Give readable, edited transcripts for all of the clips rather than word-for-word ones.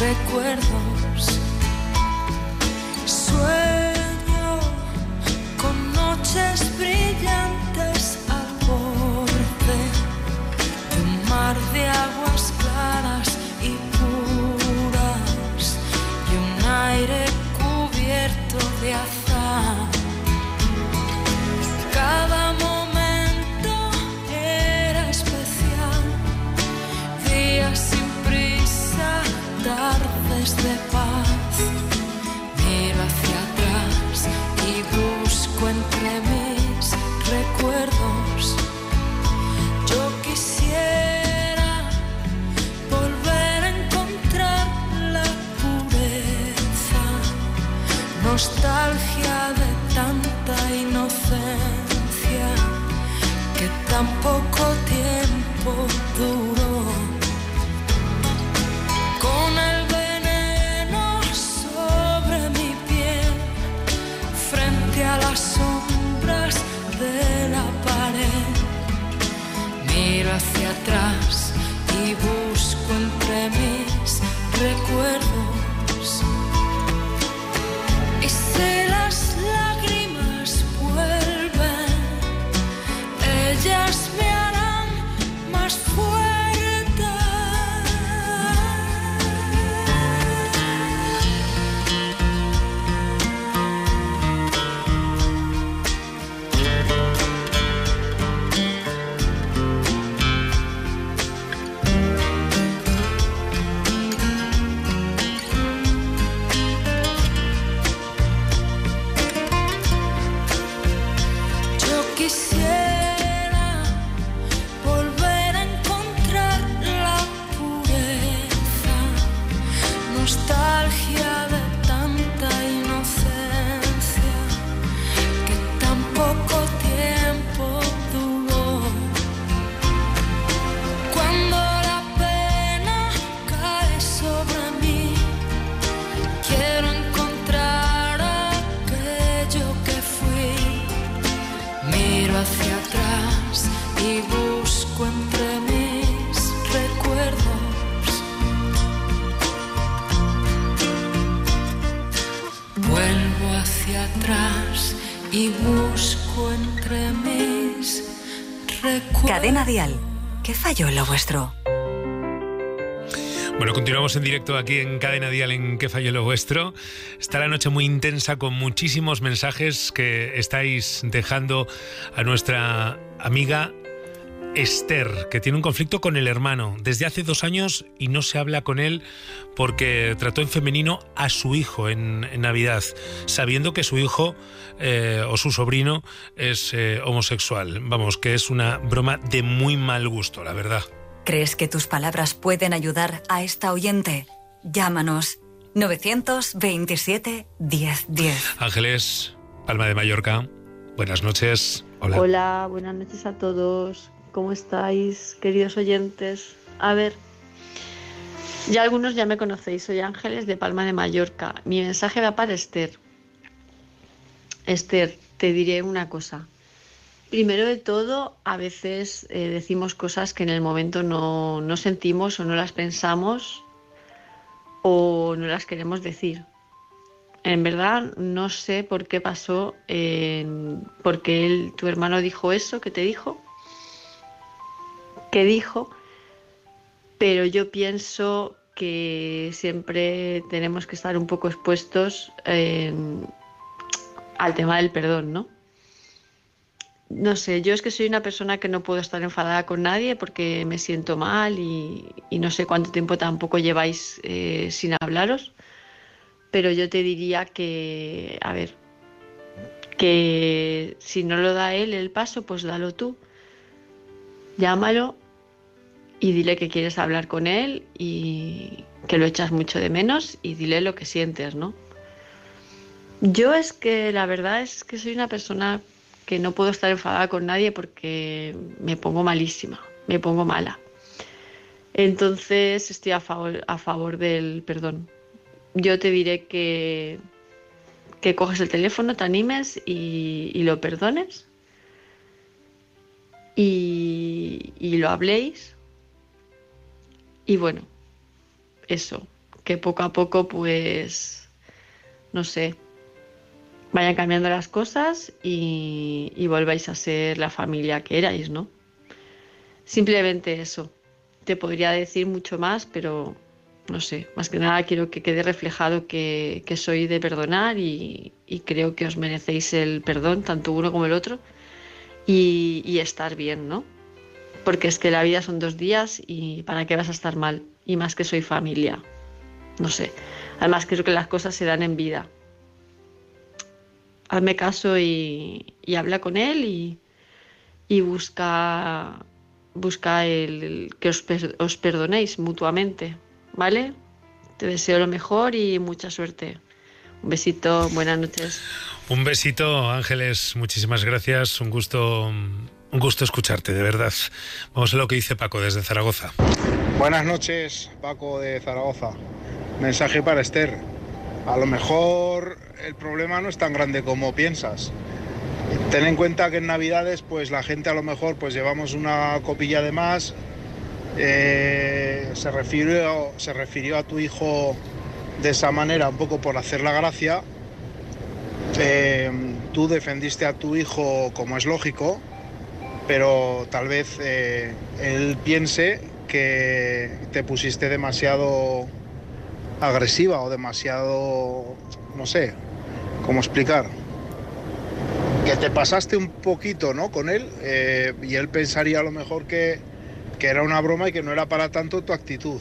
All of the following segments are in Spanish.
recuerdos. Sueño con noches brillantes al borde de un mar de aguas claras y puras y un aire cubierto de azahar. Cada momento era especial, días sin prisa, tardes de paz. Miro hacia atrás y busco entre mis recuerdos. Yo quisiera volver a encontrar la pureza, nostalgia de tanta inocencia que tan poco tiempo duró. Con el veneno sobre mi piel, frente a las sombras de la pared, miro hacia atrás y busco entre mis recuerdos. Y si las lágrimas vuelven, ellas me harán más fuerte. Quisiera volver a encontrar la pureza, nostalgia de tanta inocencia que tan poco tiempo duró. Cuando la pena cae sobre mí, quiero encontrar aquello que fui. Miro hacia atrás y busco entre mis recuerdos. Vuelvo hacia atrás y busco entre mis recuerdos. Cadena Dial. ¿Qué falló en lo vuestro? Bueno, continuamos en directo aquí en Cadena Dial en ¿Qué falló lo vuestro? Está la noche muy intensa con muchísimos mensajes que estáis dejando a nuestra amiga Esther, que tiene un conflicto con el hermano desde hace 2 años y no se habla con él porque trató en femenino a su hijo en Navidad, sabiendo que su hijo o su sobrino es homosexual. Vamos, que es una broma de muy mal gusto, la verdad. ¿Crees que tus palabras pueden ayudar a esta oyente? Llámanos 927 1010. Ángeles, Palma de Mallorca, buenas noches. Hola. Hola, buenas noches a todos. ¿Cómo estáis, queridos oyentes? A ver, ya algunos ya me conocéis, soy Ángeles de Palma de Mallorca. Mi mensaje va para Esther. Esther, te diré una cosa. Primero de todo, a veces decimos cosas que en el momento no sentimos o no las pensamos o no las queremos decir. En verdad no sé por qué pasó, porque tu hermano dijo eso que te dijo, pero yo pienso que siempre tenemos que estar un poco expuestos al tema del perdón, ¿no? No sé, yo es que soy una persona que no puedo estar enfadada con nadie porque me siento mal y no sé cuánto tiempo tampoco lleváis sin hablaros, pero yo te diría que, a ver, que si no lo da él el paso, pues dalo tú. Llámalo y dile que quieres hablar con él y que lo echas mucho de menos y dile lo que sientes, ¿no? Yo es que la verdad es que soy una persona que no puedo estar enfadada con nadie porque me pongo malísima, me pongo mala. Entonces estoy a favor del perdón. Yo te diré que coges el teléfono, te animes y lo perdones y lo habléis. Y bueno, eso, que poco a poco, pues, no sé, vayan cambiando las cosas y volváis a ser la familia que erais, ¿no? Simplemente eso. Te podría decir mucho más, pero no sé, más que nada quiero que quede reflejado que soy de perdonar y creo que os merecéis el perdón, tanto uno como el otro, y estar bien, ¿no? Porque es que la vida son 2 días y ¿para qué vas a estar mal? Y más que soy familia, no sé. Además creo que las cosas se dan en vida. Hazme caso y habla con él y busca el que os perdonéis mutuamente, ¿vale? Te deseo lo mejor y mucha suerte. Un besito, buenas noches. Un besito, Ángeles, muchísimas gracias, un gusto escucharte, de verdad. Vamos a lo que dice Paco desde Zaragoza. Buenas noches, Paco de Zaragoza. Mensaje para Esther. A lo mejor el problema no es tan grande como piensas. Ten en cuenta que en Navidades pues la gente a lo mejor pues llevamos una copilla de más. Se refirió a tu hijo de esa manera un poco por hacer la gracia. Tú defendiste a tu hijo como es lógico, pero tal vez él piense que te pusiste demasiado agresiva o demasiado, no sé cómo explicar, que te pasaste un poquito, ¿no?, con él, y él pensaría a lo mejor que era una broma y que no era para tanto tu actitud.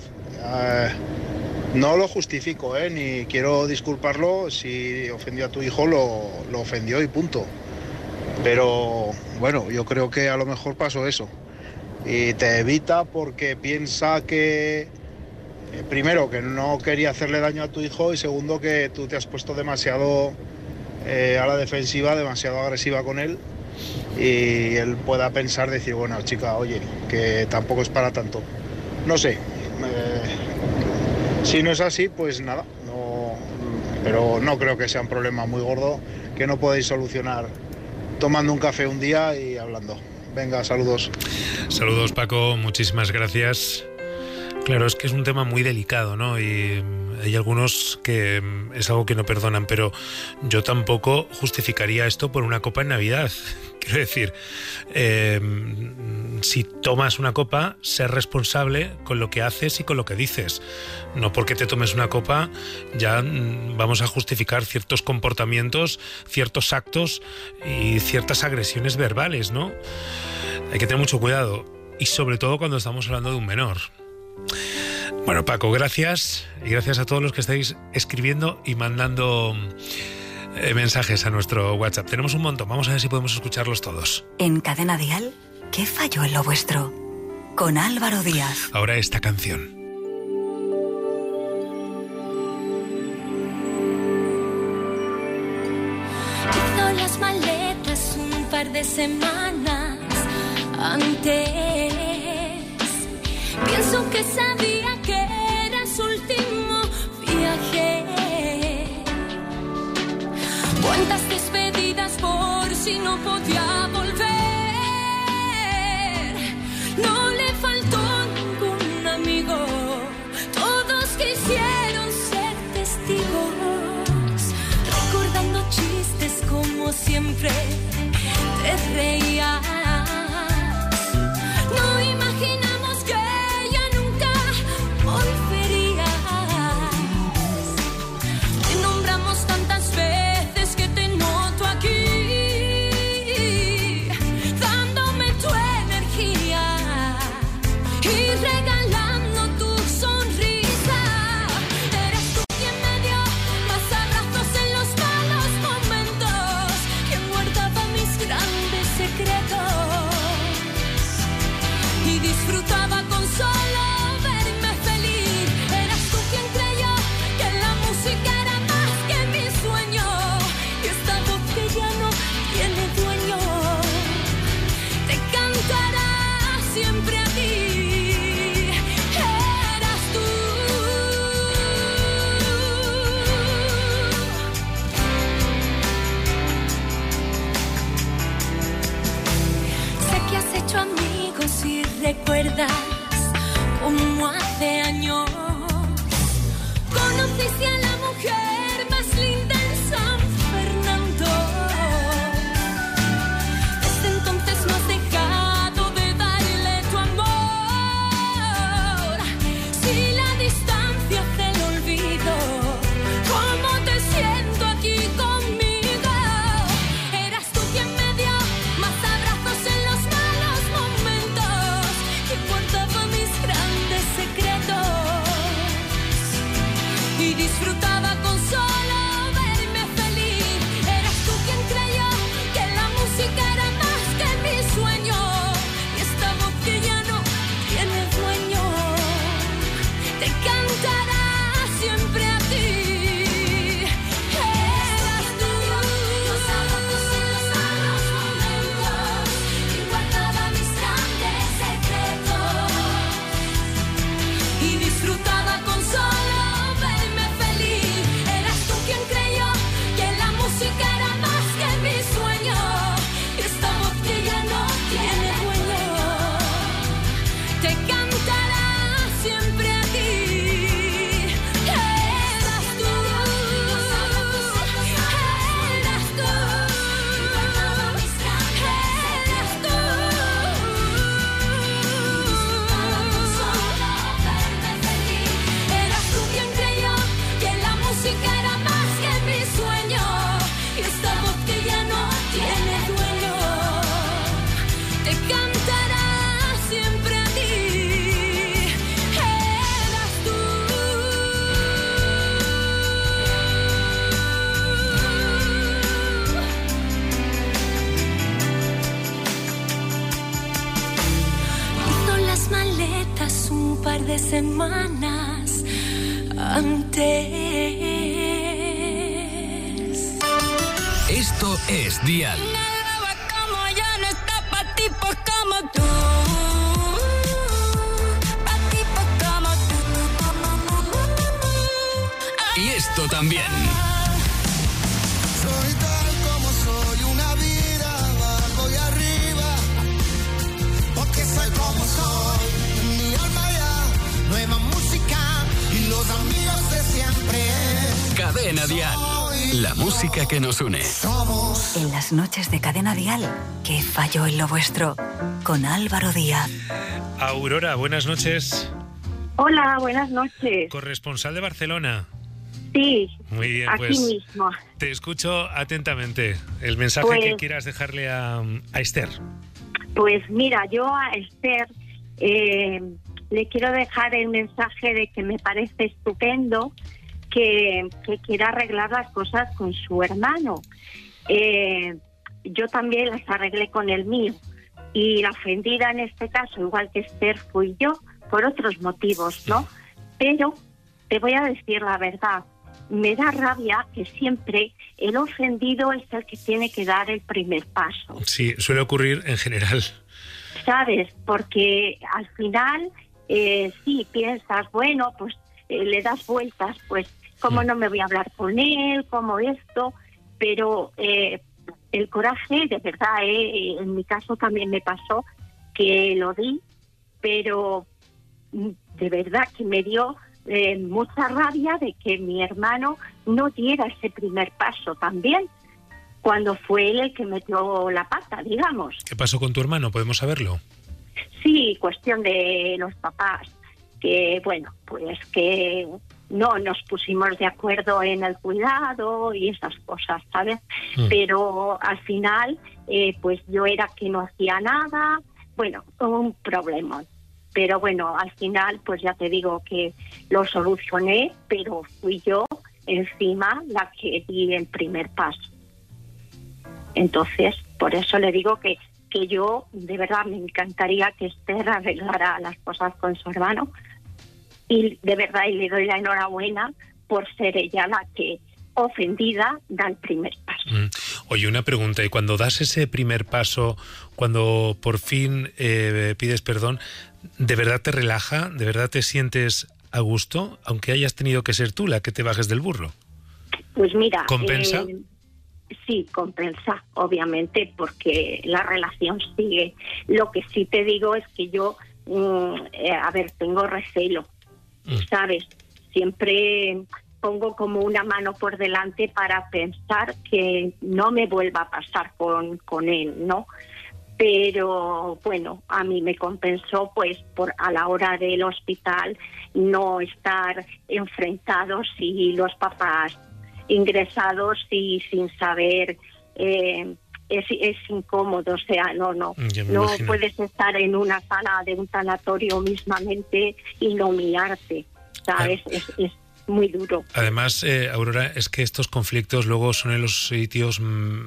No lo justifico, ni quiero disculparlo. Si ofendió a tu hijo, lo ofendió y punto. Pero bueno, yo creo que a lo mejor pasó eso. Y te evita porque piensa que, primero, que no quería hacerle daño a tu hijo, y segundo, que tú te has puesto demasiado a la defensiva, demasiado agresiva con él, y él pueda pensar, decir, bueno, chica, oye, que tampoco es para tanto. No sé. Si no es así, pues nada, no, pero no creo que sea un problema muy gordo que no podéis solucionar tomando un café un día y hablando. Venga, saludos. Saludos, Paco, muchísimas gracias. Claro, es que es un tema muy delicado, ¿no? Y hay algunos que es algo que no perdonan, pero yo tampoco justificaría esto por una copa en Navidad. Quiero decir, si tomas una copa, ser responsable con lo que haces y con lo que dices. No porque te tomes una copa ya vamos a justificar ciertos comportamientos, ciertos actos y ciertas agresiones verbales, ¿no? Hay que tener mucho cuidado, y sobre todo cuando estamos hablando de un menor. Bueno, Paco, gracias, y gracias a todos los que estáis escribiendo y mandando mensajes a nuestro WhatsApp. Tenemos un montón, vamos a ver si podemos escucharlos todos. En Cadena Dial, ¿qué falló en lo vuestro? Con Álvaro Díaz. Ahora esta canción. Hizo las maletas un par de semanas antes. Pienso que sabía que era su último viaje. Cuántas despedidas por si no podía volver. No le faltó ningún amigo. Todos quisieron ser testigos. Recordando chistes como siempre te reías. No imaginamos que tantas veces que te noto aquí, dándome tu energía y regalando tu sonrisa. Eres tú quien me dio más abrazos en los malos momentos, quien guardaba y disfrutaba con solo verme feliz. Eras tú quien creyó que la música era más que mi sueño, y esta voz que ya no tiene dueño te cantará siempre a ti. Eras tú, los abrazos y los malos momentos, y guardaba mis grandes secretos, y disfrutaba con solo verme feliz. Eras tú quien creyó que la música era más que mi sueño, y esta voz que ya no tiene dueño te cantará siempre a ti. Eras tú, eras tú, eras tú. Eras tú quien creyó que la música era más que mi sueño, y esta voz que ya no tiene dueño te cantará siempre a ti. Eras tú. Hizo las maletas un par de semanas antes. Esto es Dial. Nada como ya no está pa' tipos como tú. Pa' tipos como tú. Y esto también. Soy tal como soy, una vida abajo y arriba, porque soy como soy, mi alma ya, nueva música y los amigos de siempre. Cadena Dial. La música que nos une. Somos En las noches de Cadena Dial, que falló en lo vuestro, con Álvaro Díaz. Aurora, buenas noches. Hola, buenas noches. Corresponsal de Barcelona. Sí, Muy bien, aquí pues mismo. te escucho atentamente. El mensaje Pues- que quieras dejarle a Esther. Pues mira, yo a Esther le quiero dejar el mensaje de que me parece estupendo que quiera arreglar las cosas con su hermano. Yo también las arreglé con el mío, y la ofendida en este caso, igual que Esther, fui yo, por otros motivos, ¿no? Pero te voy a decir la verdad, me da rabia que siempre el ofendido es el que tiene que dar el primer paso, Sí, suele ocurrir en general. ¿sabes? Porque al final, sí, piensas, bueno, pues le das vueltas, pues, ¿cómo no me voy a hablar con él? ¿Cómo esto? Pero el coraje, de verdad, en mi caso también me pasó que lo di, pero de verdad que me dio mucha rabia de que mi hermano no diera ese primer paso también, cuando fue él el que metió la pata, digamos. ¿Qué pasó con tu hermano? ¿Podemos saberlo? Sí, cuestión de los papás, que bueno, pues que no nos pusimos de acuerdo en el cuidado y esas cosas, ¿sabes? Pero al final, pues yo era que no hacía nada, bueno, un problema. Pero bueno, al final, pues ya te digo que lo solucioné, pero fui yo encima la que di el primer paso. Entonces, por eso le digo que yo, de verdad, me encantaría que Esther arreglara las cosas con su hermano. Y de verdad, y le doy la enhorabuena por ser ella la que, ofendida, da el primer paso. Oye, una pregunta. ¿Y cuando das ese primer paso, cuando por fin pides perdón, ¿de verdad te relaja? ¿De verdad te sientes a gusto? Aunque hayas tenido que ser tú la que te bajes del burro. Pues mira... ¿Compensa? Sí, compensa, obviamente, porque la relación sigue. Lo que sí te digo es que yo, tengo recelo, ¿sabes? Siempre pongo como una mano por delante para pensar que no me vuelva a pasar con él, ¿no? Pero bueno, a mí me compensó pues a la hora del hospital no estar enfrentados y los papás ingresados y sin saber, es incómodo, o sea, no puedes estar en una sala de un tanatorio mismamente y no mirarte, ¿sabes? muy duro. Además, Aurora, es que estos conflictos luego son en los sitios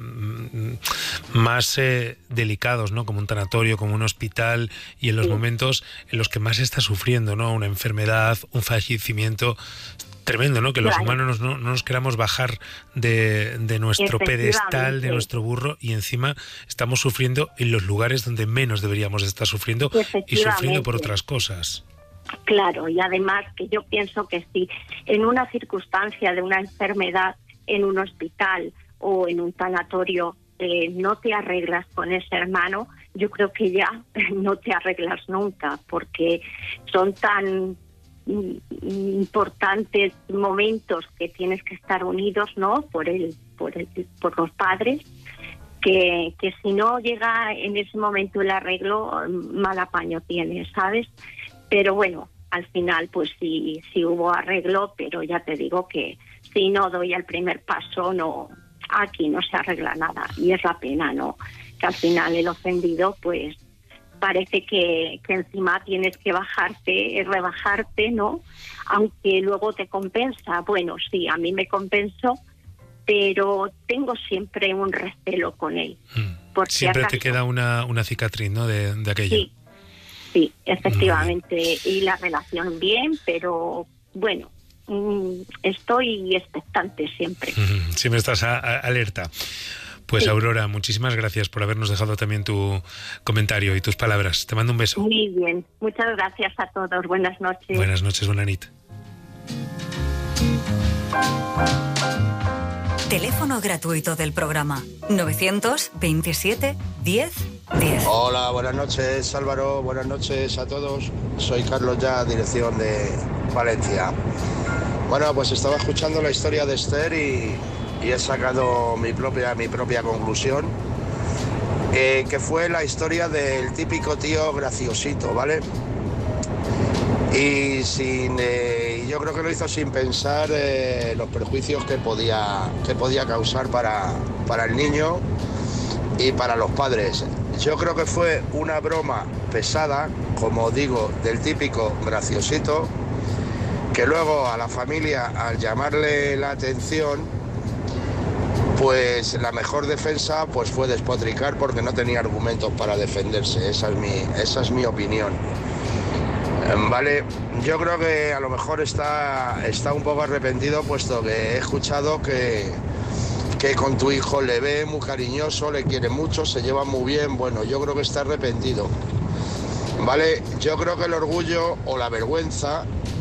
más delicados, ¿no? Como un tanatorio, como un hospital, y en los momentos en los que más se está sufriendo, ¿no? Una enfermedad, un fallecimiento tremendo, ¿no? Que los humanos no nos queramos bajar de nuestro pedestal, de nuestro burro, y encima estamos sufriendo en los lugares donde menos deberíamos estar sufriendo y sufriendo por otras cosas. Claro, y además que yo pienso que si en una circunstancia de una enfermedad en un hospital o en un tanatorio no te arreglas con ese hermano, yo creo que ya no te arreglas nunca, porque son tan importantes momentos que tienes que estar unidos, ¿no? Por los padres, que si no llega en ese momento el arreglo, mal apaño tiene, ¿sabes? Pero bueno, al final pues sí hubo arreglo, pero ya te digo que si no doy el primer paso, no, aquí no se arregla nada, y es la pena, ¿no? Que al final el ofendido pues parece que encima tienes que rebajarte, ¿no? Aunque luego te compensa. Bueno, sí, a mí me compensó, pero tengo siempre un recelo con él. Siempre te queda una cicatriz, ¿no? De aquello. Sí, efectivamente. Y la relación bien, pero bueno, estoy expectante siempre. Siempre estás alerta. Pues sí. Aurora, muchísimas gracias por habernos dejado también tu comentario y tus palabras. Te mando un beso. Muy bien, muchas gracias a todos. Buenas noches. Buenas noches, buena nit. Teléfono gratuito del programa 927 10 10. Hola, buenas noches Álvaro, buenas noches a todos. Soy Carlos Ya, dirección de Valencia. Bueno, pues estaba escuchando la historia de Esther y he sacado mi propia conclusión, que fue la historia del típico tío graciosito, ¿vale? Y yo creo que lo hizo sin pensar los perjuicios que podía causar para el niño y para los padres. Yo creo que fue una broma pesada, como digo, del típico graciosito, que luego a la familia, al llamarle la atención, pues la mejor defensa pues fue despotricar, porque no tenía argumentos para defenderse. Esa es mi opinión. Vale, yo creo que a lo mejor está un poco arrepentido, puesto que he escuchado que con tu hijo le ve muy cariñoso, le quiere mucho, se lleva muy bien. Bueno, yo creo que está arrepentido. Vale, yo creo que el orgullo o la vergüenza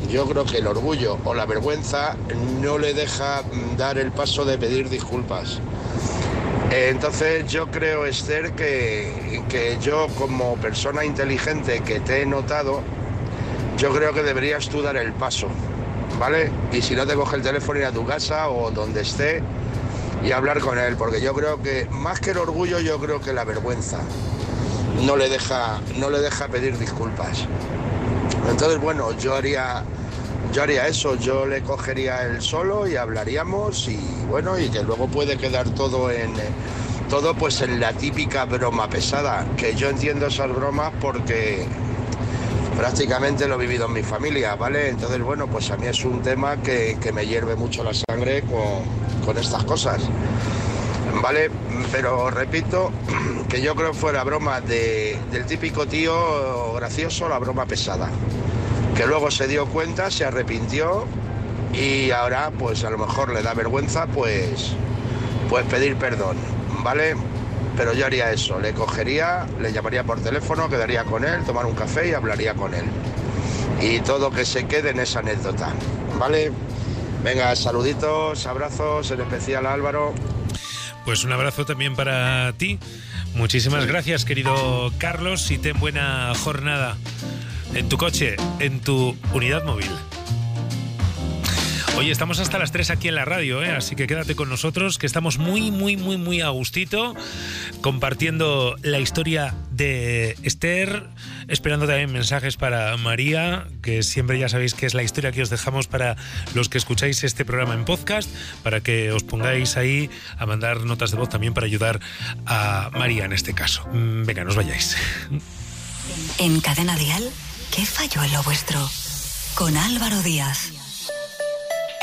no le deja dar el paso de pedir disculpas. Entonces yo creo, Esther, que yo, como persona inteligente que te he notado, yo creo que deberías tú dar el paso, ¿vale? Y si no, te coge el teléfono, ir a tu casa o donde esté y hablar con él, porque yo creo que más que el orgullo, yo creo que la vergüenza no le deja pedir disculpas. Entonces, bueno, yo haría eso, yo le cogería él solo y hablaríamos, y bueno, y que luego puede quedar todo pues en la típica broma pesada, que yo entiendo esas bromas porque prácticamente lo he vivido en mi familia, ¿vale? Entonces, bueno, pues a mí es un tema que me hierve mucho la sangre con estas cosas, ¿vale? Pero repito que yo creo que fue la broma del típico tío gracioso, la broma pesada, que luego se dio cuenta, se arrepintió y ahora pues a lo mejor le da vergüenza pues pedir perdón, ¿vale? Pero yo haría eso, le cogería, le llamaría por teléfono, quedaría con él, tomar un café y hablaría con él. Y todo que se quede en esa anécdota, ¿vale? Venga, saluditos, abrazos, en especial a Álvaro. Pues un abrazo también para ti. Muchísimas gracias, querido Carlos, y ten buena jornada en tu coche, en tu unidad móvil. Oye, estamos hasta las 3 aquí en la radio, así que quédate con nosotros, que estamos muy a gustito compartiendo la historia de Esther, esperando también mensajes para María, que siempre ya sabéis que es la historia que os dejamos para los que escucháis este programa en podcast, para que os pongáis ahí a mandar notas de voz también para ayudar a María en este caso. Venga, no os vayáis. En Cadena Dial, ¿qué falló en lo vuestro? Con Álvaro Díaz.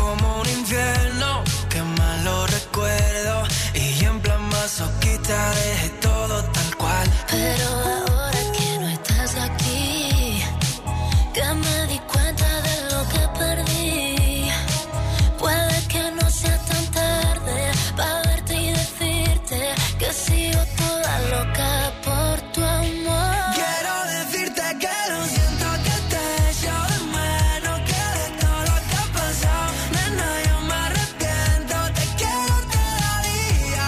como un infierno, que mal lo recuerdo. Y en plan masoquista dejé todo tal cual. Pero ahora que no estás aquí, que me di cuenta de lo que perdí. Puede que no sea tan tarde para verte y decirte que sigo toda loca por tu amor. Quiero decirte que lo siento, que te echo de menos, que de todo lo que ha pasado, nena, yo me arrepiento, te quiero todavía.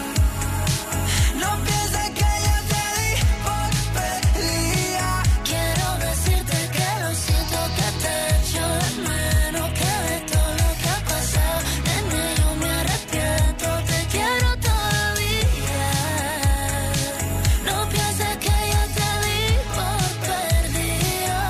No pienses que yo te di por perdida. Quiero decirte que lo siento, que te echo de menos, que de todo lo que ha pasado, nena, yo me arrepiento, te quiero todavía. No pienses que yo te di por perdida.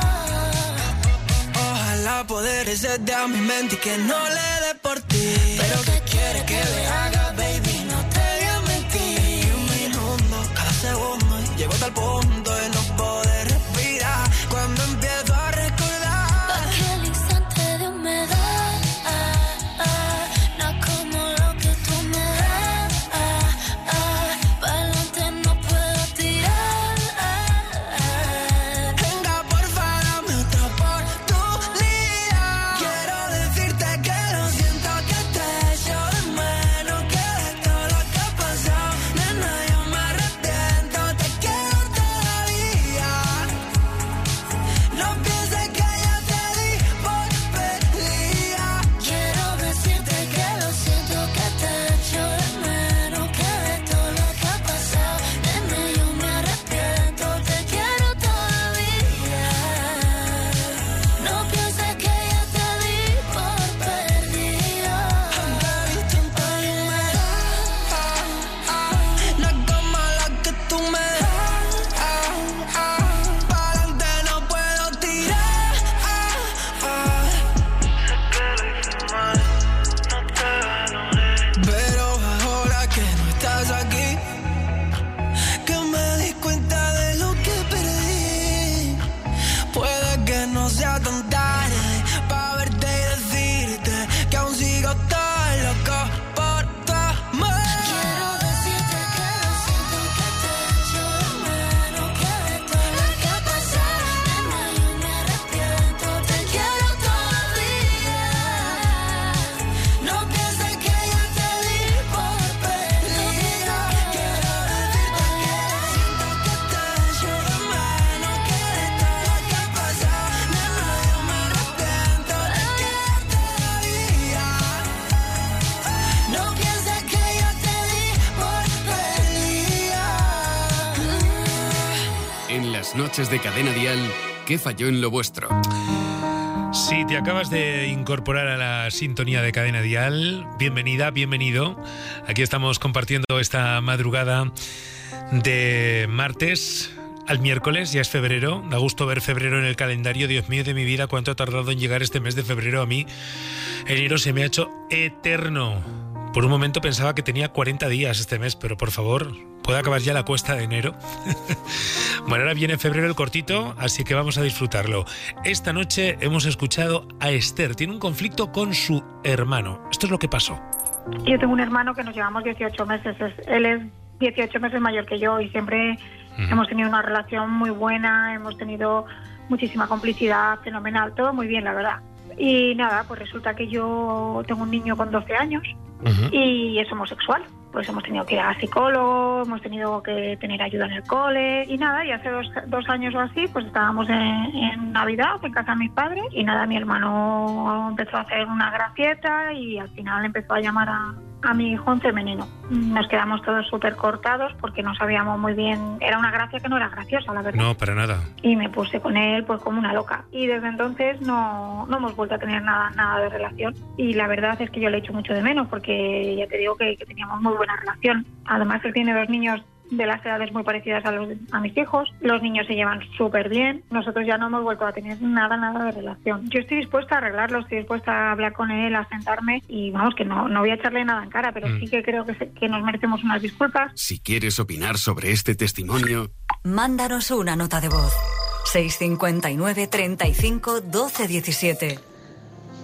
Ojalá poder hacerte a mi mente y que no le dé por ti. Pero ¿qué quieres que le haga, baby? No te voy a mentir. Un minuto, cada segundo, llego hasta el punto de no poder respirar. Cuando empiezo a recordar Aquel instante de humedad, no como lo que tú me das. Pa'lante no puedo tirar. venga, porfa, dame otra oportunidad. Quiero decirte que lo siento, que te echo de menos, que de todo lo que ha pasado, nena, yo me arrepiento, te quiero todavía. No pienses que yo te di por perdida. Quiero decirte que lo siento, que te echo de menos, que de todo lo que ha pasado, nena, yo me arrepiento, te quiero todavía. No pienses que yo te di por perdida. No es como la que tú me das. Pa'lante no puedo tirar. Pero ahora que no estás aquí, que me di cuenta de lo que perdí. Puede que no sea tan tarde para verte y decirte que aún sigo tan loco por tu amor. Quiero decirte que lo siento, que te echo de menos, que de todo lo que ha pasado, nena, yo me arrepiento, te quiero todavía. No pienses que yo te di por perdida. Quiero decirte que lo siento, que te echo de menos, que de todo lo que ha pasado, nena, yo me arrepiento, te quiero todavía. No pienses que yo te di por perdida. En las noches de Cadena Dial, ¿qué falló en lo vuestro? Si te acabas de incorporar a la sintonía de Cadena Dial, bienvenida, bienvenido. Aquí estamos compartiendo esta madrugada de martes al miércoles, ya es febrero. Da gusto ver febrero en el calendario. Dios mío de mi vida, cuánto ha tardado en llegar este mes de febrero a mí. Enero se me ha hecho eterno. Por un momento pensaba que tenía 40 días este mes, pero por favor, ¿puede acabar ya la cuesta de enero? Bueno, ahora viene febrero el cortito, así que vamos a disfrutarlo. Esta noche hemos escuchado a Esther. Tiene un conflicto con su hermano. Esto es lo que pasó. Yo tengo un hermano que nos llevamos 18 meses. Él es 18 meses mayor que yo y siempre hemos tenido una relación muy buena, hemos tenido muchísima complicidad, fenomenal, todo muy bien, la verdad. Y nada, pues resulta que yo tengo un niño con 12 años y es homosexual. Pues hemos tenido que ir a psicólogo, hemos tenido que tener ayuda en el cole y nada, y hace dos años o así, pues estábamos en Navidad en casa de mis padres y nada, mi hermano empezó a hacer una gracieta y al final empezó a llamar a mi hijo en femenino. Nos quedamos todos súper cortados porque no sabíamos muy bien, era una gracia que no era graciosa, la verdad. No, para nada. Y me puse con él pues como una loca. Y desde entonces no hemos vuelto a tener nada de relación. Y la verdad es que yo le echo mucho de menos porque ya te digo que teníamos muy buena relación. Además él tiene 2 niños de las edades muy parecidas a mis hijos. Los niños se llevan súper bien. Nosotros ya no hemos vuelto a tener nada de relación. Yo estoy dispuesta a arreglarlo, estoy dispuesta a hablar con él, a sentarme y vamos, que no voy a echarle nada en cara, pero sí que creo que nos merecemos unas disculpas. Si quieres opinar sobre este testimonio, mándanos una nota de voz. 659 35 12 17.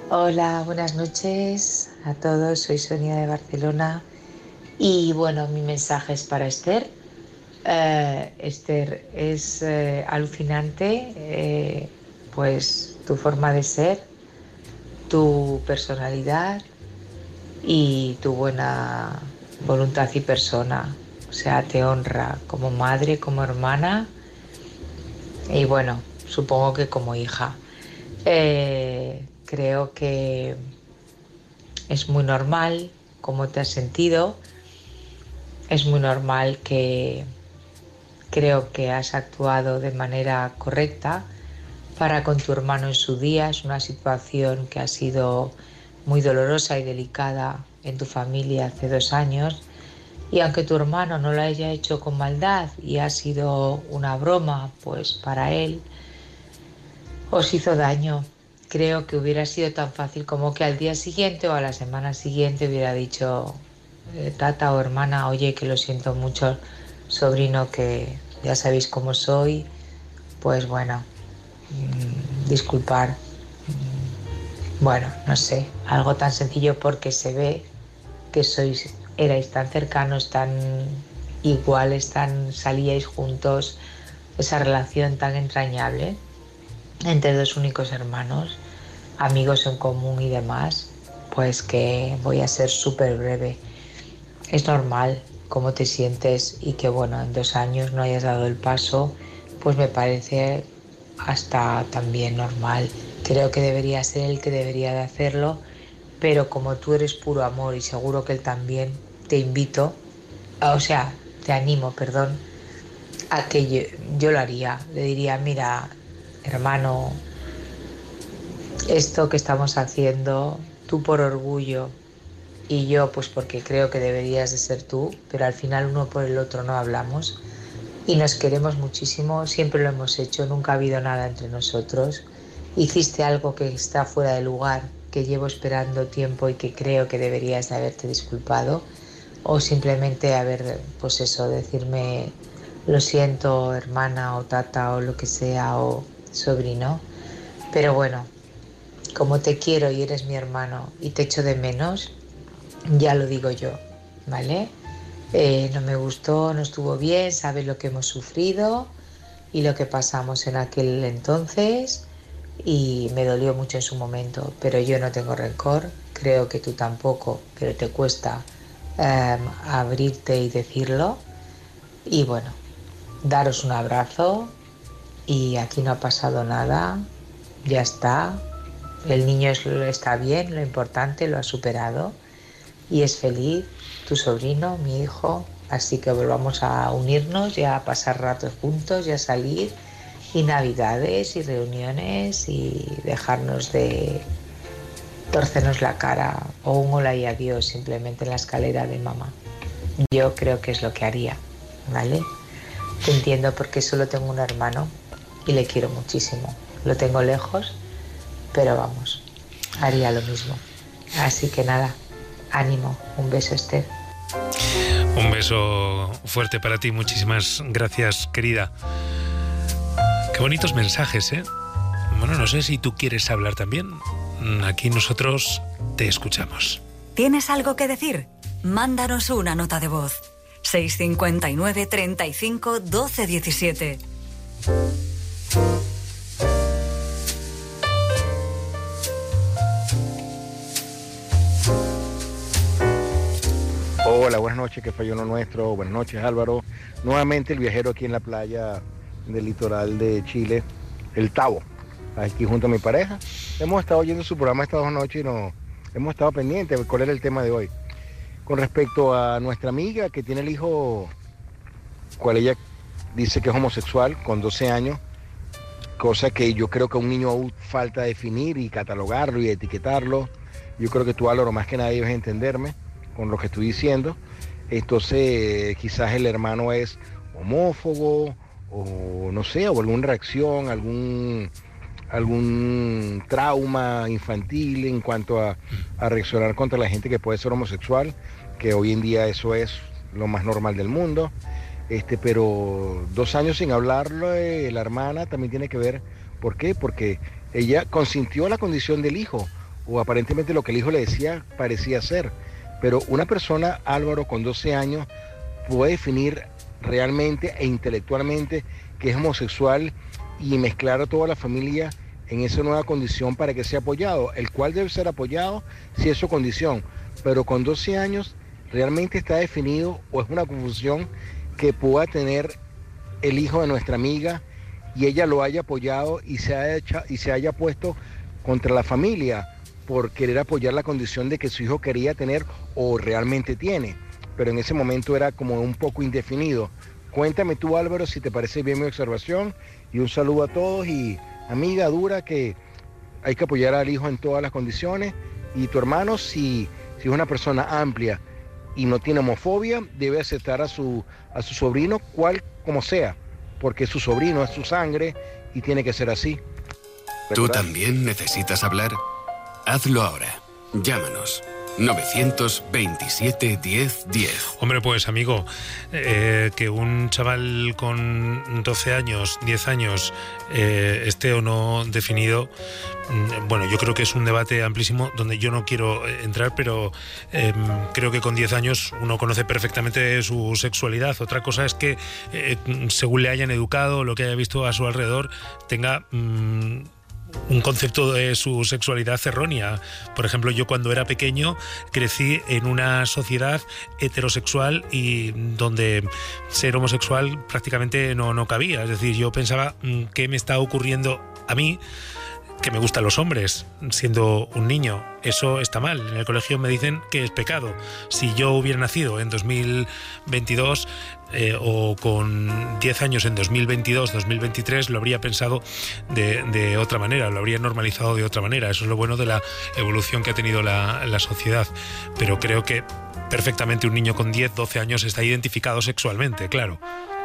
Hola, buenas noches a todos. Soy Sonia de Barcelona y bueno, mi mensaje es para Esther. Esther, es alucinante pues tu forma de ser, tu personalidad y tu buena voluntad y persona. O sea, te honra como madre, como hermana y bueno, supongo que como hija. Creo que es muy normal cómo te has sentido. Es muy normal que creo que has actuado de manera correcta para con tu hermano en su día. Es una situación que ha sido muy dolorosa y delicada en tu familia hace 2 años. Y aunque tu hermano no lo haya hecho con maldad y ha sido una broma, pues para él os hizo daño. Creo que hubiera sido tan fácil como que al día siguiente o a la semana siguiente hubiera dicho tata o hermana, oye, que lo siento mucho, sobrino, que ya sabéis cómo soy, pues bueno, disculpar. Bueno, no sé, algo tan sencillo porque se ve que erais tan cercanos, tan iguales, salíais juntos, esa relación tan entrañable entre 2 únicos hermanos, amigos en común y demás, pues que voy a ser súper breve. Es normal cómo te sientes y que bueno, en 2 años no hayas dado el paso, pues me parece hasta también normal. Creo que debería ser el que debería de hacerlo, pero como tú eres puro amor y seguro que él también, te animo, a que yo lo haría. Le diría, mira, hermano, esto que estamos haciendo, tú por orgullo y yo pues porque creo que deberías de ser tú, pero al final uno por el otro no hablamos y nos queremos muchísimo, siempre lo hemos hecho, nunca ha habido nada entre nosotros. Hiciste algo que está fuera de lugar, que llevo esperando tiempo y que creo que deberías de haberte disculpado o simplemente pues eso, decirme lo siento, hermana o tata o lo que sea o sobrino. Pero bueno, como te quiero y eres mi hermano y te echo de menos, ya lo digo yo, ¿vale? No me gustó, no estuvo bien, sabes lo que hemos sufrido y lo que pasamos en aquel entonces y me dolió mucho en su momento, pero yo no tengo rencor, creo que tú tampoco, pero te cuesta abrirte y decirlo y bueno, daros un abrazo y aquí no ha pasado nada, ya está, el niño está bien, lo importante, lo ha superado y es feliz, tu sobrino, mi hijo, así que volvamos a unirnos y a pasar ratos juntos y a salir y navidades y reuniones y dejarnos de torcernos la cara o un hola y adiós simplemente en la escalera de mamá. Yo creo que es lo que haría, ¿vale? Te entiendo porque solo tengo un hermano y le quiero muchísimo. Lo tengo lejos, pero vamos, haría lo mismo. Así que nada, ánimo, un beso, Esther. Un beso fuerte para ti, muchísimas gracias, querida. Qué bonitos mensajes, ¿eh? Bueno, no sé si tú quieres hablar también. Aquí nosotros te escuchamos. ¿Tienes algo que decir? Mándanos una nota de voz. 659 35 12 17. Hola, buenas noches, que falló lo nuestro. Buenas noches, Álvaro. Nuevamente el viajero aquí en la playa del litoral de Chile, el Tabo, aquí junto a mi pareja. Hemos estado oyendo su programa estas 2 noches y hemos estado pendientes de cuál era el tema de hoy. Con respecto a nuestra amiga que tiene el hijo, cual ella dice que es homosexual, con 12 años, cosa que yo creo que a un niño aún falta definir y catalogarlo y etiquetarlo. Yo creo que tú, Álvaro, más que nadie debes entenderme con lo que estoy diciendo. Entonces quizás el hermano es homófobo o no sé, o alguna reacción, algún trauma infantil en cuanto a reaccionar contra la gente que puede ser homosexual, que hoy en día eso es lo más normal del mundo. Pero 2 años sin hablarlo, la hermana también tiene que ver. ¿Por qué? Porque ella consintió la condición del hijo. o aparentemente lo que el hijo le decía parecía ser. Pero una persona, Álvaro, con 12 años, puede definir realmente e intelectualmente que es homosexual y mezclar a toda la familia en esa nueva condición para que sea apoyado, el cual debe ser apoyado si es su condición. Pero con 12 años realmente está definido, o es una confusión que pueda tener el hijo de nuestra amiga y ella lo haya apoyado y se haya puesto contra la familia por querer apoyar la condición de que su hijo quería tener o realmente tiene, pero en ese momento era como un poco indefinido. Cuéntame tú, Álvaro, si te parece bien mi observación, y un saludo a todos. Y amiga dura, que hay que apoyar al hijo en todas las condiciones, y tu hermano, si es una persona amplia y no tiene homofobia, debe aceptar a su sobrino cual como sea, porque su sobrino es su sangre y tiene que ser así. ¿Tú también necesitas hablar? Hazlo ahora. Llámanos. 927 10 10. Hombre, pues amigo, que un chaval con 12 años, 10 años, esté o no definido, bueno, yo creo que es un debate amplísimo donde yo no quiero entrar, pero creo que con 10 años uno conoce perfectamente su sexualidad. Otra cosa es que según le hayan educado, lo que haya visto a su alrededor, tenga un concepto de su sexualidad errónea. Por ejemplo, yo cuando era pequeño crecí en una sociedad heterosexual y donde ser homosexual prácticamente no cabía. Es decir, yo pensaba, ¿qué me está ocurriendo a mí? Que me gustan los hombres, siendo un niño. Eso está mal. En el colegio me dicen que es pecado. Si yo hubiera nacido en 2022 o con 10 años en 2022, 2023, lo habría pensado de otra manera, lo habría normalizado de otra manera. Eso es lo bueno de la evolución que ha tenido la sociedad. Pero creo que perfectamente un niño con 10, 12 años está identificado sexualmente, claro.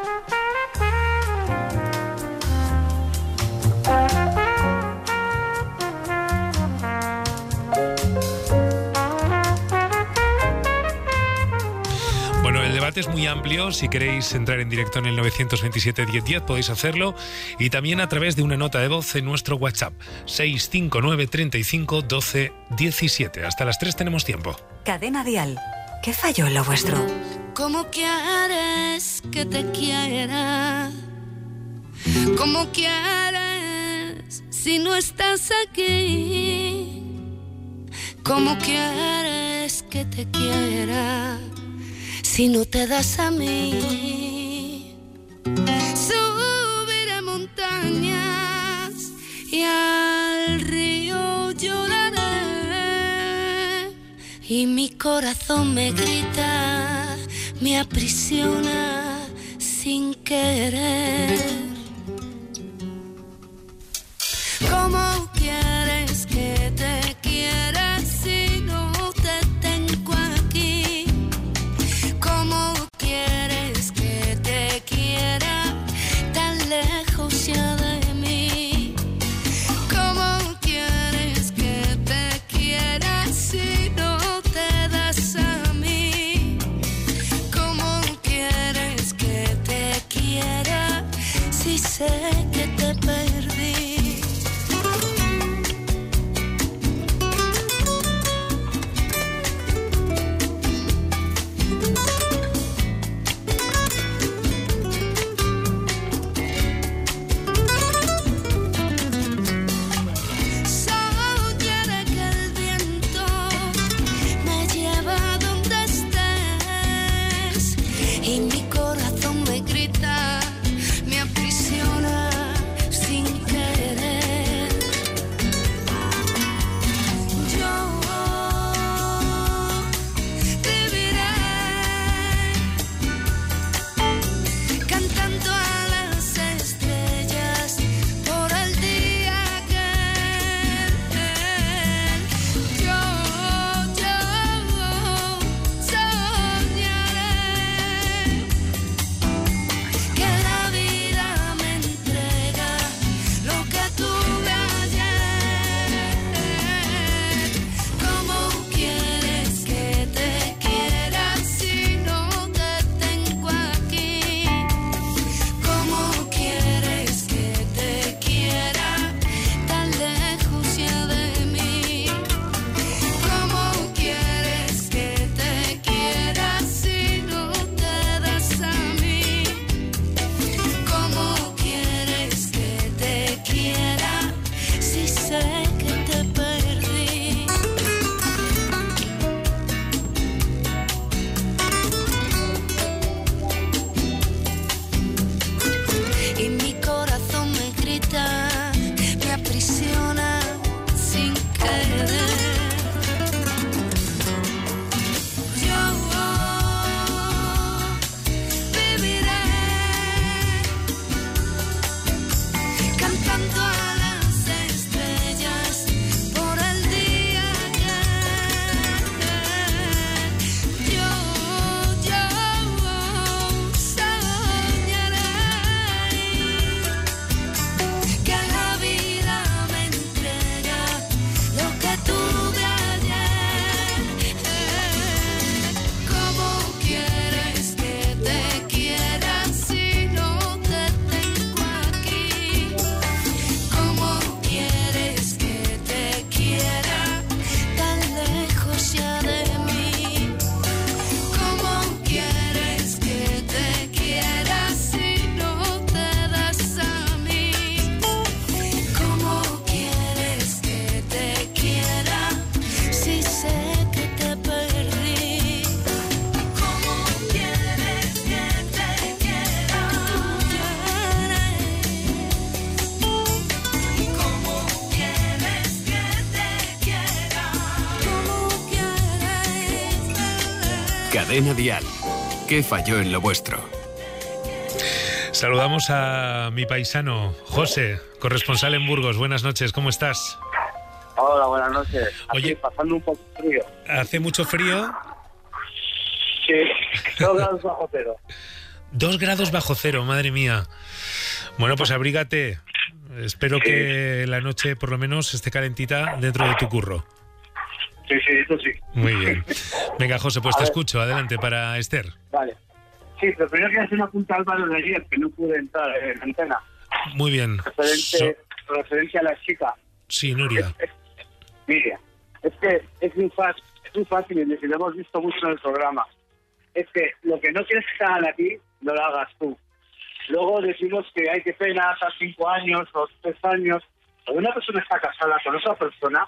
Es muy amplio. Si queréis entrar en directo en el 927 10 10 podéis hacerlo, y también a través de una nota de voz en nuestro WhatsApp 659 35 12 17. Hasta las 3 tenemos tiempo. Cadena Dial. ¿Qué falló en lo vuestro? ¿Cómo quieres que te quiera? ¿Cómo quieres si no estás aquí? ¿Cómo quieres que te quiera si no te das a mí? Subiré montañas y al río lloraré, y mi corazón me grita, me aprisiona sin querer. ¿Cómo quieres que te quiera si no te tengo aquí? ¿Cómo quieres que te quiera tan lejos ya de mí? ¿Cómo quieres que te quiera si no te das a mí? ¿Cómo quieres que te quiera si sé que te perdí? Cadena Dial. ¿Qué falló en lo vuestro? Saludamos a mi paisano, José, corresponsal en Burgos. Buenas noches, ¿cómo estás? Hola, buenas noches. Aquí, Oye, pasando un poco frío. ¿Hace mucho frío? Sí, 2 grados bajo cero. 2 grados bajo cero, madre mía. Bueno, pues abrígate. Espero que la noche por lo menos esté calentita dentro de tu curro. Sí, eso sí. Muy bien. Venga, José, pues te escucho. Adelante para Esther. Vale. Sí, pero primero quería hacer una punta a Álvaro de ayer, que no pude entrar en antena. Muy bien. Referencia a la chica. Sí, Nuria. Mira, es que es muy fácil y lo hemos visto mucho en el programa. Es que lo que no quieres que hagan a ti, no lo hagas tú. Luego decimos que hay que pena hasta 5 años o 3 años. Cuando una persona está casada con otra persona,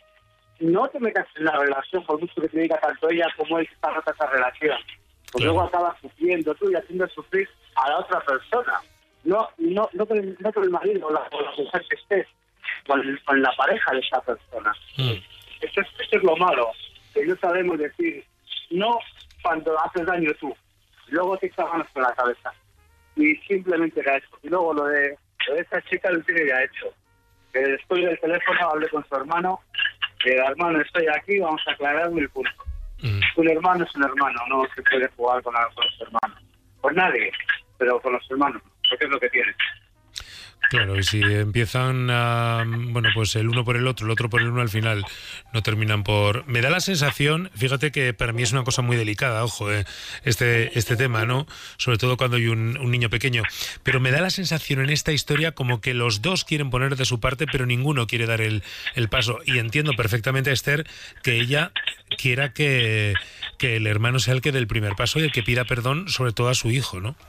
no te metas en la relación, por mucho que te diga tanto ella como él que está rota esa relación. Pues luego acabas sufriendo tú y haciendo sufrir a la otra persona. No con el marido o la mujer que estés, con la pareja de esa persona. Esto es lo malo, que no sabemos decir no cuando haces daño tú. Luego te echas manos con la cabeza. Y simplemente lo ha hecho. Y luego lo de esta chica lo tiene ya hecho. Que después del teléfono hablé con su hermano. Que hermano, estoy aquí, vamos a aclarar el punto. Un hermano es un hermano, no se puede jugar con los hermanos. Con nadie, pero con los hermanos, porque es lo que tiene. Claro, y si empiezan a, pues el uno por el otro por el uno, al final no terminan por... Me da la sensación, fíjate que para mí es una cosa muy delicada, ojo, este tema, ¿no? Sobre todo cuando hay un niño pequeño. Pero me da la sensación en esta historia como que los dos quieren poner de su parte, pero ninguno quiere dar el paso. Y entiendo perfectamente a Esther que ella quiera que el hermano sea el que dé el primer paso y el que pida perdón, sobre todo a su hijo, ¿no?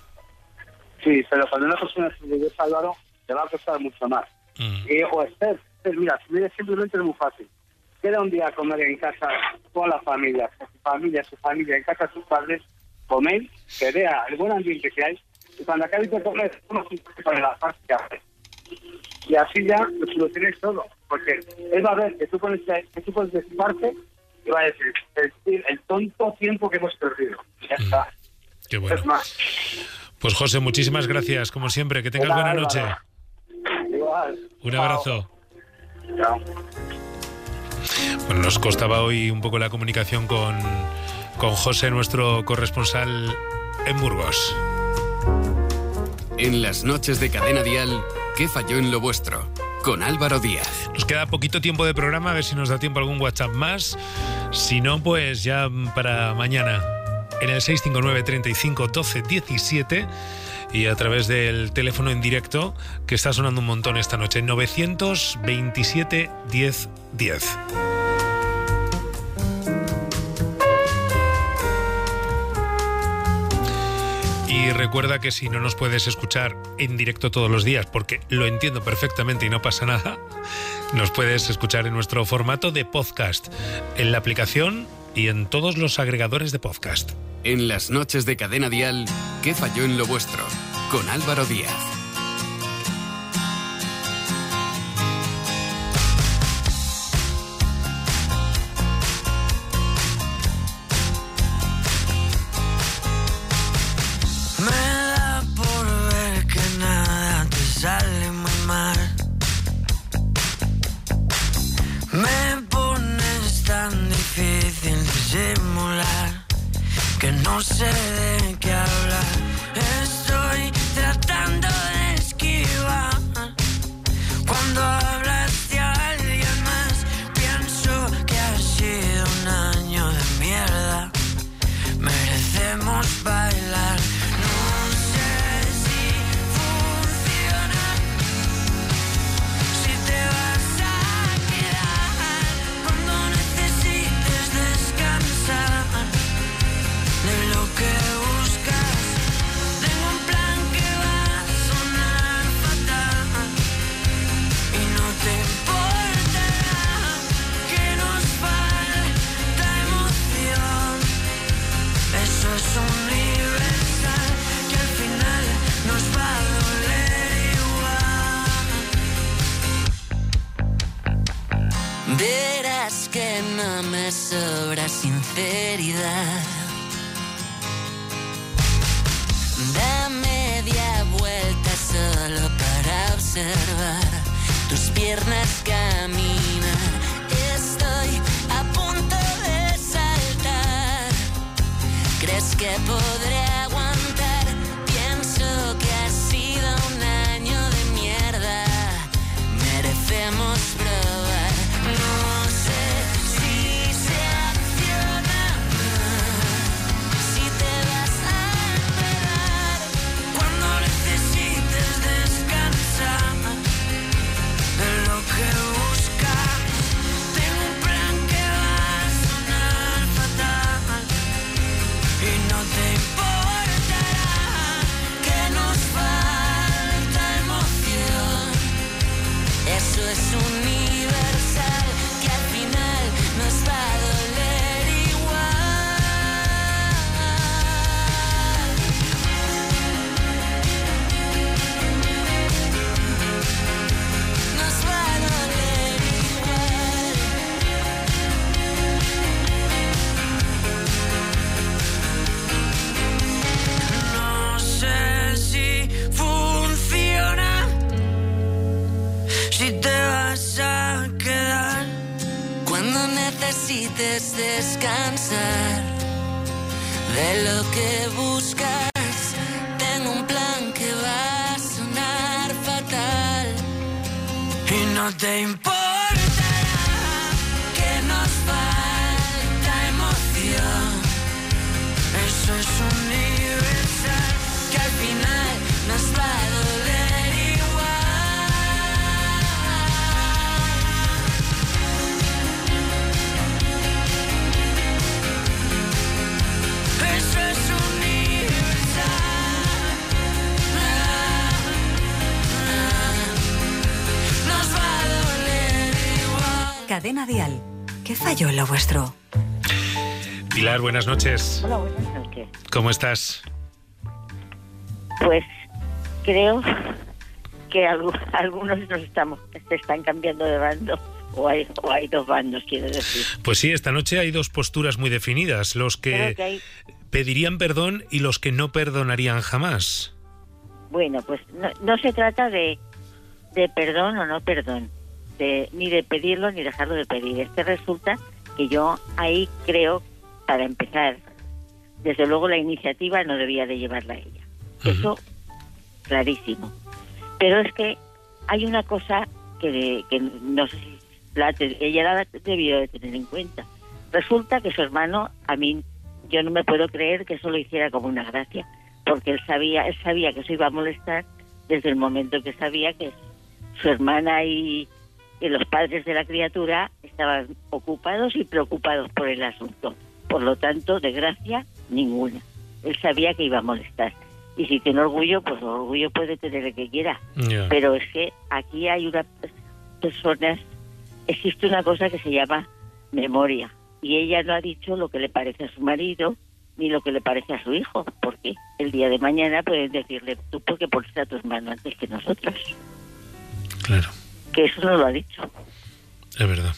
Sí, pero cuando una persona se le Álvaro, te va a costar mucho más. O Esther, mira, simplemente es muy fácil. Queda un día a comer en casa toda la familia, su familia, en casa de sus padres, coméis, que vea el buen ambiente que hay, y cuando acabéis de comer, uno se pone la paz que hace. Y así ya lo solucionéis todo, porque él va a ver que tú puedes de su parte y va a decir el tonto tiempo que hemos perdido. Ya está. Qué bueno. Es más. Pues José, muchísimas gracias, como siempre, que tengas buena noche. Igual. Un abrazo. Chao. Bueno, nos costaba hoy un poco la comunicación con José, nuestro corresponsal en Burgos. En las noches de Cadena Dial, ¿qué falló en lo vuestro? Con Álvaro Díaz. Nos queda poquito tiempo de programa, a ver si nos da tiempo algún WhatsApp más. Si no, pues ya para mañana. En el 659 35 12 17 y a través del teléfono en directo que está sonando un montón esta noche, 927 10 10. Y recuerda que si no nos puedes escuchar en directo todos los días, porque lo entiendo perfectamente y no pasa nada, nos puedes escuchar en nuestro formato de podcast, en la aplicación y en todos los agregadores de podcast. En las noches de Cadena Dial, ¿qué falló en lo vuestro? Con Álvaro Díaz. Me da por ver que nada te sale muy mal. Me pones tan difícil disimular que no sé de qué hablar. Estoy tratando de esquivar. Cuando hablas de alguien más, pienso que ha sido un año de mierda. Merecemos bailar. No sé si funciona, si te vas a quedar cuando necesites descansar de lo que buscas. Tengo un plan que va a sonar fatal y no te importará que nos falta emoción. Eso es universal, que al final nos va a doler igual. Verás que no me sobra sinceridad observar tus piernas caminar. Estoy a punto de saltar. ¿Crees que podré aguantar? Pienso que ha sido un año de mierda. Merecemos probar. No sé si se acciona, si te vas a enredar cuando necesites descansar de lo que buscas. Tengo un plan que va a sonar fatal y no te importará que nos falta emoción. Eso es universal, que al final nos va a doler igual. Nos va a doler igual. No sé si funciona, si te vas a quedar cuando necesites descansar de lo que buscas. Tengo un plan que va a sonar fatal y no te importará que nos falta emoción. Eso es universal, que al final nos va a doler igual. Eso es universal. Nos va a doler igual. Cadena Dial. ¿Qué falló en lo vuestro? Pilar, buenas noches. Hola, buenas noches. ¿Cómo estás? Pues creo que algunos se están cambiando de bando, o hay dos bandos, quiero decir. Pues sí, esta noche hay dos posturas muy definidas, los Creo que que hay, pedirían perdón y los que no perdonarían jamás. bueno, pues no se trata de perdón o no perdón, ni de pedirlo ni dejarlo de pedir. Es que resulta que yo ahí creo, para empezar, desde luego la iniciativa no debía de llevarla ella. Eso, clarísimo. Pero es que hay una cosa que no sé si ella la debió de tener en cuenta. Resulta que su hermano, a mí, yo no me puedo creer que eso lo hiciera como una gracia, porque él sabía que eso iba a molestar desde el momento que sabía que su hermana y los padres de la criatura estaban ocupados y preocupados por el asunto. Por lo tanto, de gracia, ninguna. Él sabía que iba a molestar. Y si tiene orgullo, pues orgullo puede tener el que quiera. Yeah. Pero es que aquí hay unas personas, existe una cosa que se llama memoria. Y ella no ha dicho lo que le parece a su marido, ni lo que le parece a su hijo. Porque el día de mañana pueden decirle, tú porque pones a tu hermano antes que nosotros. Claro. Que eso no lo ha dicho. Es verdad.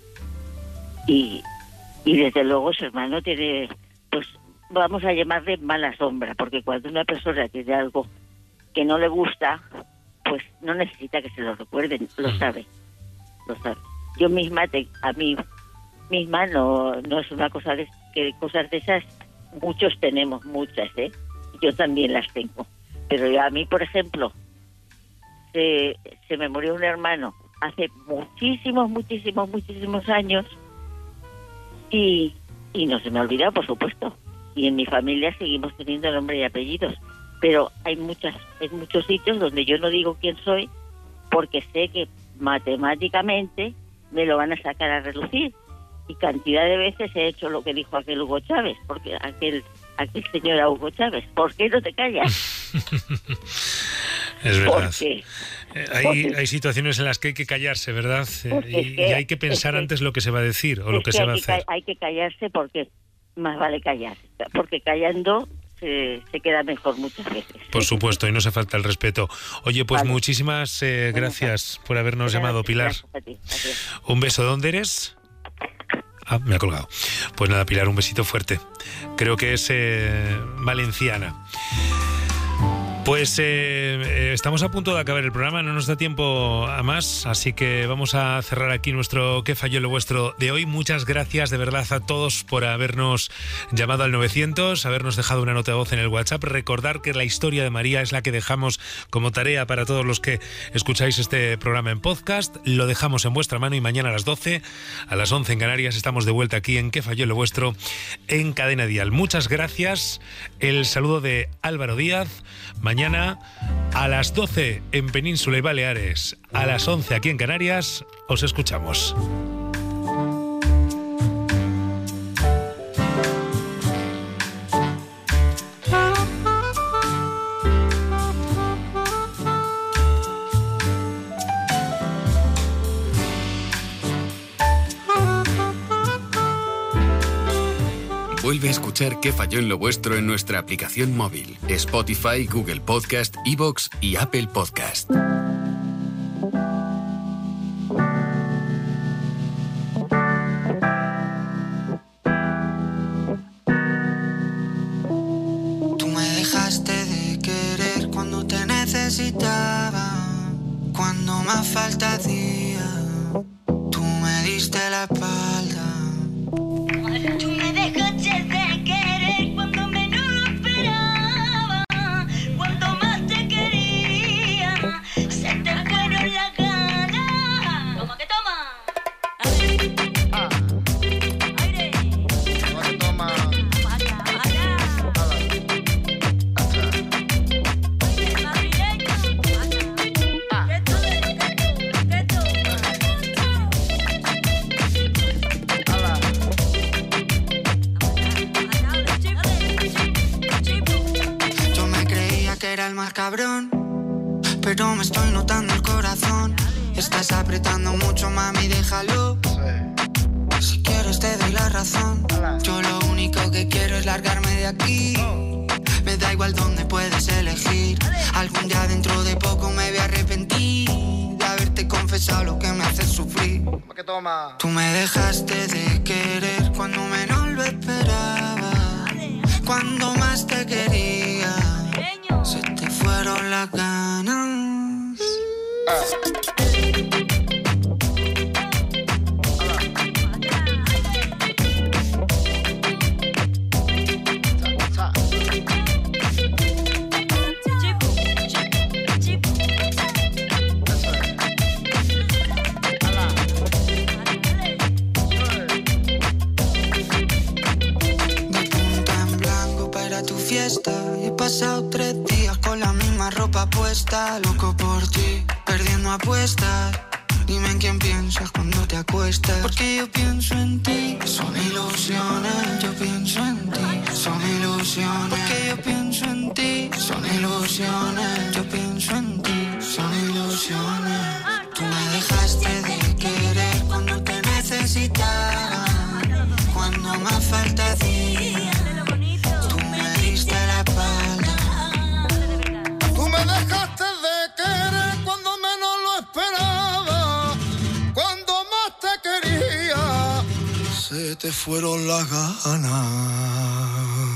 Y desde luego su hermano tiene, pues vamos a llamarle mala sombra, porque cuando una persona tiene algo que no le gusta, pues no necesita que se lo recuerden, lo sabe. Yo misma, a mí misma no es una cosa que cosas de esas muchos tenemos, muchas, yo también las tengo, pero a mí, por ejemplo, se me murió un hermano hace muchísimos años y no se me ha olvidado, por supuesto. Y en mi familia seguimos teniendo nombre y apellidos. Pero hay muchos sitios donde yo no digo quién soy porque sé que matemáticamente me lo van a sacar a relucir. Y cantidad de veces he hecho lo que dijo aquel Hugo Chávez, porque aquel señor Hugo Chávez. ¿Por qué no te callas? Es verdad. Hay situaciones en las que hay que callarse, ¿verdad? Y hay que pensar antes lo que se va a decir o lo que se va a hacer. Hay que callarse porque más vale callar, porque callando se queda mejor muchas veces. Por supuesto, y no se falta el respeto. Oye, pues muchísimas gracias por habernos llamado, Pilar. A ti. Un beso. ¿Dónde eres? Ah, me ha colgado. Pues nada, Pilar, un besito fuerte. Creo que es valenciana. Pues estamos a punto de acabar el programa, no nos da tiempo a más, así que vamos a cerrar aquí nuestro ¿Qué falló lo vuestro? De hoy. Muchas gracias de verdad a todos por habernos llamado al 900, habernos dejado una nota de voz en el WhatsApp. Recordar que la historia de María es la que dejamos como tarea para todos los que escucháis este programa en podcast. Lo dejamos en vuestra mano y mañana a las 12, a las 11 en Canarias, estamos de vuelta aquí en ¿Qué falló lo vuestro? En Cadena Dial. Muchas gracias. El saludo de Álvaro Díaz. Mañana a las 12 en Península y Baleares, a las 11 aquí en Canarias, os escuchamos. Vuelve a escuchar ¿Qué falló en lo vuestro? En nuestra aplicación móvil, Spotify, Google Podcast, iVoox y Apple Podcast. Tú me dejaste de querer cuando te necesitaba, cuando más falta hacía. Tú me diste la espalda. Tú me dejaste de querer cuando menos lo esperaba, cuando más te quería, se te fueron las ganas. ¿Cómo que toma? Aire. ¿Cómo que toma? Yo me creía que era el más cabrón, pero me estoy notando el corazón. Estás apretando mucho, mami, déjalo. Si quieres te doy la razón. Yo lo único que quiero es largarme de aquí. Me da igual dónde puedes elegir. Algún día dentro de poco me voy a arrepentir de haberte confesado lo que me hace sufrir. ¿Cómo que toma? Tú me dejaste de querer cuando menos lo esperaba, cuando más te quería, se te fueron las ganas. He pasado 3 días con la misma ropa puesta, loco por ti, perdiendo apuestas. Dime en quién piensas cuando te acuestas, porque yo pienso en ti. Son ilusiones, yo pienso en ti. Son ilusiones, porque yo pienso en ti. Son ilusiones, yo pienso en ti. Son ilusiones. Tú me dejaste de querer cuando te necesitaba, cuando más falta hacía. Tú me dejaste de querer cuando menos lo esperaba, cuando más te quería, se te fueron las ganas.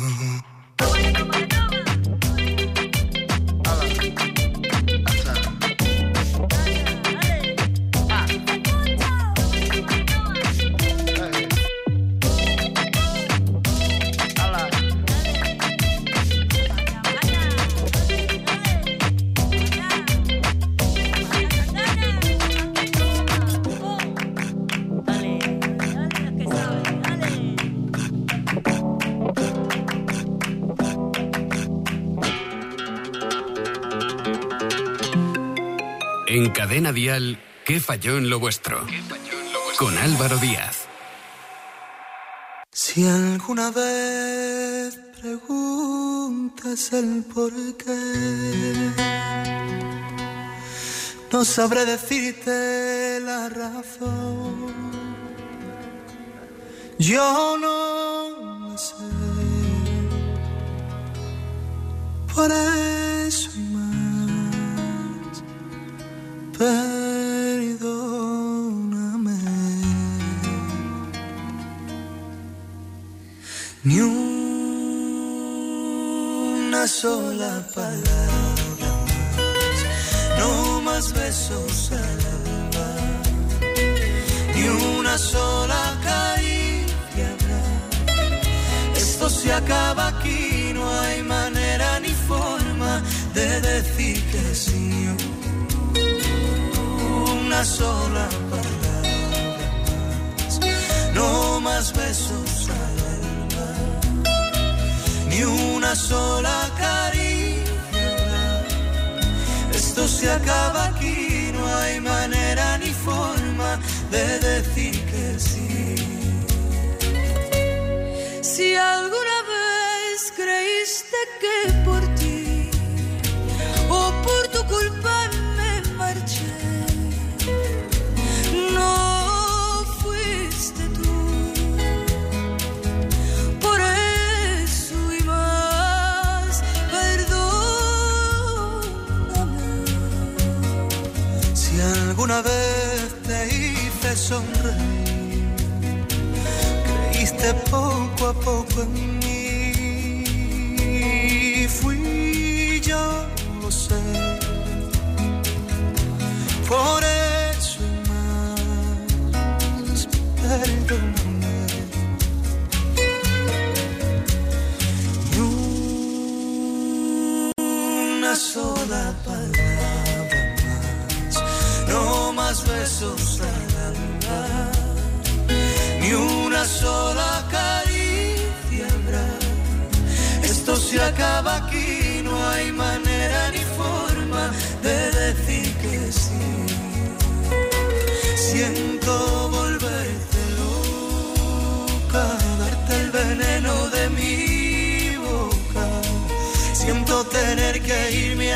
En Cadena Dial, ¿Qué falló en lo vuestro? Con Álvaro Díaz. Si alguna vez preguntas el por qué, no sabré decirte la razón. Yo no lo sé. Por eso y más, perdóname. Ni una sola palabra no más besos al alba, ni una sola caricia habrá. Esto se acaba aquí, no hay manera ni forma de decir que sí. Una sola palabra más, no más besos al alba, ni una sola caricia habrá. Esto se acaba aquí, no hay manera ni forma de decir que sí. Si alguna vez creíste que por ti o por tu culpa me marché, no fuiste tú. Por eso y más, perdóname. Si alguna vez te hice sonreír, creíste poco a poco en mí. Fui yo, lo sé. Por eso y más, perdóname. Ni una sola palabra más, no más besos al alba, ni una sola caricia habrá. Esto se acaba aquí, no hay manera ni forma de decir que sí. Siento volverte loca, darte el veneno de mi boca. Siento tener que irme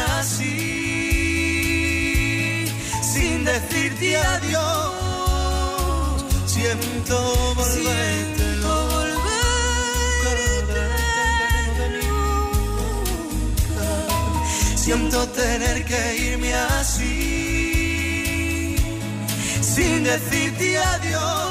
así, sin decirte adiós. Siento volverte loca, siento tener que irme así, sin decirte adiós.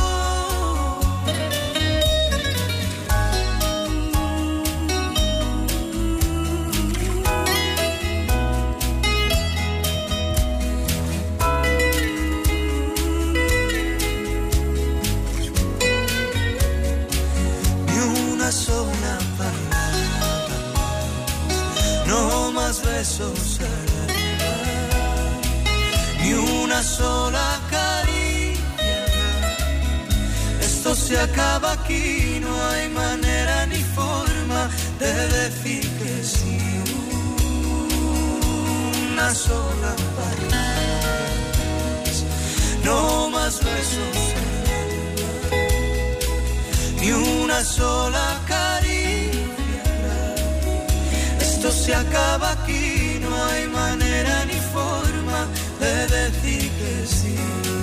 Ni una sola palabra más, no más besos al alba, ni una sola caricia. Esto se acaba aquí, no hay manera ni forma de decir que sí. Una sola palabra más, no más besos al alba, ni una sola caricia. Esto se acaba aquí, no hay manera ni forma de decir que sí.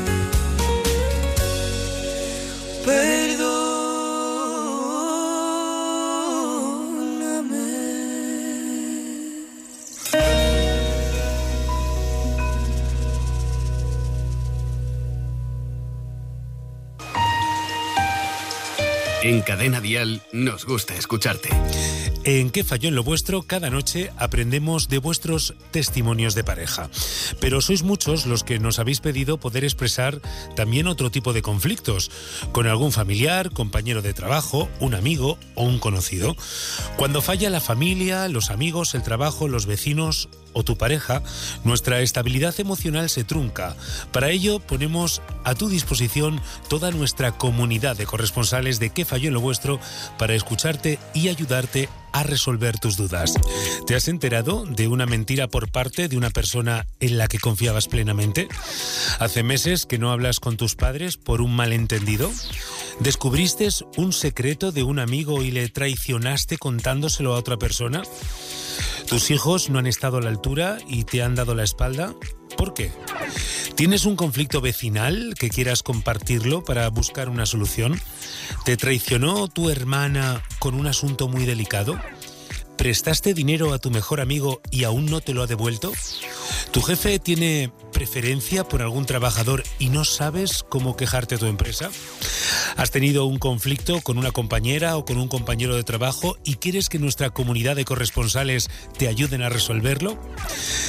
En Cadena Dial nos gusta escucharte. En ¿Qué falló en lo vuestro? Cada noche aprendemos de vuestros testimonios de pareja. Pero sois muchos los que nos habéis pedido poder expresar también otro tipo de conflictos, con algún familiar, compañero de trabajo, un amigo o un conocido. Cuando falla la familia, los amigos, el trabajo, los vecinos o tu pareja, nuestra estabilidad emocional se trunca. Para ello ponemos a tu disposición toda nuestra comunidad de corresponsales de ¿Qué falló en lo vuestro? Para escucharte y ayudarte a resolver tus dudas. ¿Te has enterado de una mentira por parte de una persona en la que confiabas plenamente? ¿Hace meses que no hablas con tus padres por un malentendido? ¿Descubriste un secreto de un amigo y le traicionaste contándoselo a otra persona? ¿Tus hijos no han estado a la altura y te han dado la espalda? ¿Por qué? ¿Tienes un conflicto vecinal que quieras compartirlo para buscar una solución? ¿Te traicionó tu hermana con un asunto muy delicado? ¿Prestaste dinero a tu mejor amigo y aún no te lo ha devuelto? ¿Tu jefe tiene preferencia por algún trabajador y no sabes cómo quejarte a tu empresa? ¿Has tenido un conflicto con una compañera o con un compañero de trabajo y quieres que nuestra comunidad de corresponsales te ayuden a resolverlo?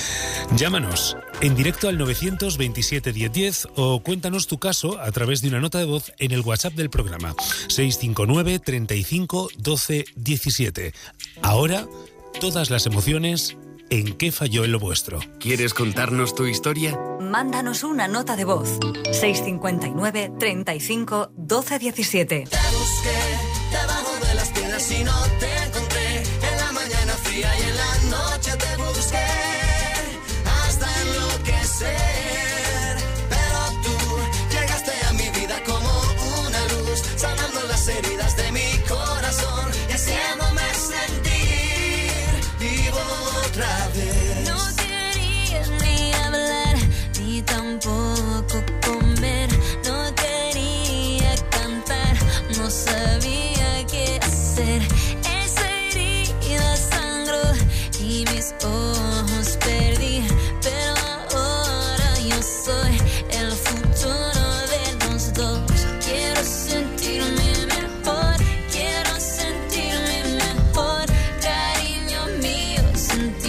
Llámanos en directo al 927 1010 o cuéntanos tu caso a través de una nota de voz en el WhatsApp del programa 659 35 12 17. Ahora, todas las emociones en ¿Qué falló en lo vuestro? ¿Quieres contarnos tu historia? Mándanos una nota de voz 659 35 12 17. Te busqué debajo de las piedras y no te encontré. En la mañana fría y en la noche te busqué hasta enloquecer. Pero tú llegaste a mi vida como una luz, sanando las heridas de mi corazón y haciéndome sentir vivo otra vez. No quería ni hablar, ni tampoco comer. No quería cantar, no sabía qué hacer. Esa herida sangró y mis ojos perdí. Pero ahora yo soy el futuro de los dos. Quiero sentirme mejor, quiero sentirme mejor. Cariño mío,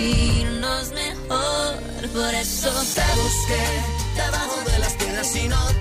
sentirnos mejor. Por eso te busqué debajo de las piedras y no